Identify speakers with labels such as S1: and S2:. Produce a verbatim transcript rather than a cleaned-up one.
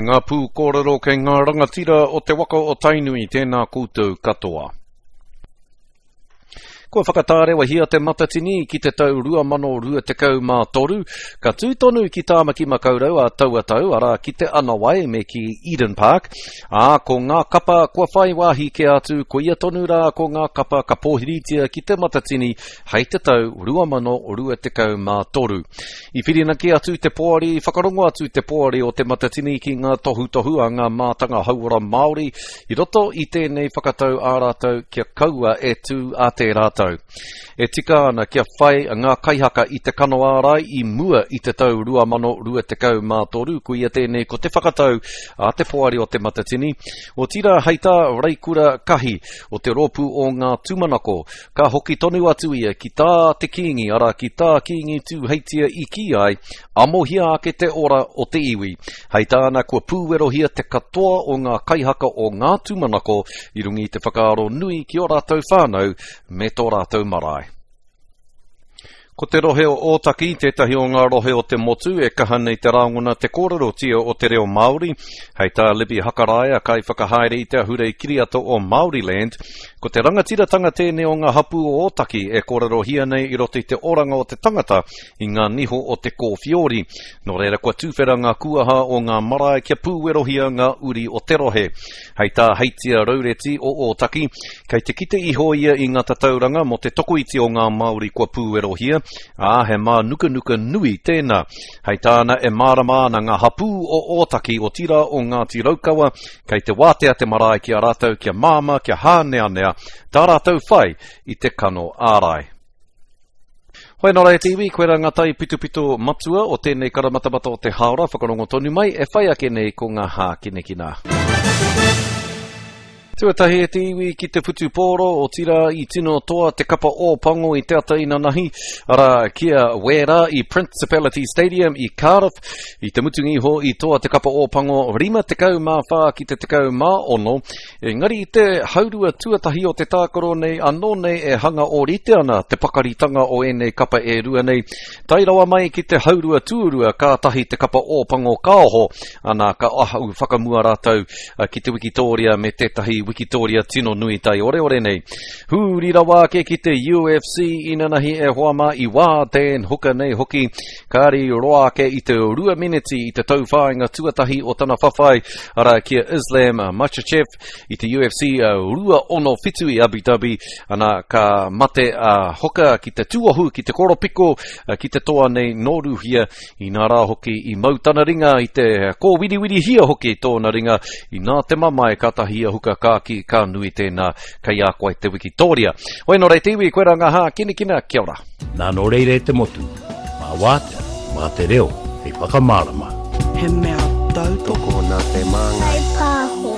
S1: ngā pū kōrero kei ngā rangatira o te waka o Tainui tēnā koutou katoa. Kua whakatārewa hia te matatini ki te tau rua mano rua te kau mā toru, ka tūtonu ki tāmaki makaurau a tau a tau, ara ki te anawai me ki Eden Park, a ko ngā kapa kua whai wāhi ke atu, ko ia tonu rā ko ngā kapa ka pōhiritia ki te matatini, hei te tau rua mano rua te kau mā toru. I whirina ki atu te poari, whakarongo atu te poari o te matatini ki ngā tohu tohu a ngā mātanga hauora Māori, i roto i tēnei whakatau ā rātau kia kaua e tū a te rātau. E tika ana kia whai a ngā kaihaka i te kanoārai i mua i te tau rua mano rua te kau mā toru, ko ia tēnei ko te whakatau a te poari o te matatini. O tira heita reikura kahi o te ropu o ngā tūmanako, ka hoki tonu atu ia ki tā te kingi, ara ki tā kingi tū heitia i ki ai, amohia ake te ora o te iwi. Heita ana kua pūwero hia te katoa o ngā kaihaka o ngā tūmanako i rungi te whakaaro nui ki o rātou whānau me tō rātou marae. Ko te rohe o Ōtaki, tētahi o ngā rohe o te motu, e kaha nei te rāngona te kōrero tia o te reo Māori, hei tā Libby Hakaraia kai whakahaere i te ahurei kiriato o Māoriland. Ko te rangatiratanga tēnei o ngā hapu o Ōtaki e kōrero hia nei i roto i te oranga o te tangata i ngā niho o te kōwhiori. No reira kua tūwhera ngā kuaha o ngā marae kia pūwerohia ngā uri o te rohe. Hei tā heitia raureti o Ōtaki, kei te kite iho ia i ngā tatauranga mo te tokuiti o ngā Māori kua pūwerohia. Ah, he mā nuka nuka nui tēnā. Hei tāna e mārama ana ngā hapū o Ōtaki o tira o Ngāti Raukawa, kei te wātea te marae kia rātau, kia māma, kia hānea nea, tā rātau whai i te kano ārai. Hoi nō rei tiwi, koe rā ngā tai pitupitu matua o tēnei karamatamata o te haora, whakarongo tonu mai, e whai ake nei ko ngā hā kinekina. Tuatahi e te iwi ki te putu pōro o tira i tino toa te kapa o pango i te ata ina nahi ara kia wera i Principality Stadium i Cardiff i te mutungi ho i toa te kapa o pango rima te kau mā whā ki te te kau mā ono e ngari i te haurua tuatahi o te tākoro nei anō nei e hanga o rite ana te pakaritanga o e nei kapa e rua nei tairawa mai ki te haurua tuurua ka tahi te kapa o pango kaoho ana ka ahau whakamua rātau ki te Wikitoria me tētahi Wikitoria tino nui tai ore ore nei. Hūrira wāke ki te U F C ina nahi e hoama i wā tēn huka nei hoki. Kāri roake i te rua miniti i te tauwhāinga tuatahi o tana whawhai ara kia Islam Makhachev i te U F C uh, rua ono fitu i Abu Dhabi ana ka mate uh, hoka ki te tuahu ki te koropiko uh, ki te toa nei noruhia i nā rā hoki i mautana ringa i te ko wiri wiri hia hoki tōna ringa i nā te mamae katahia huka ka ki ka nui tēnā kai a koe te Wikitoria. Oi no rei te iwi, koe ranga hā, kini kina, kia ora.
S2: Nā no reire te motu, mā wātea, mā te reo, hei whakamārama.
S3: He mea tau toko nā te māngai. Hei pāho.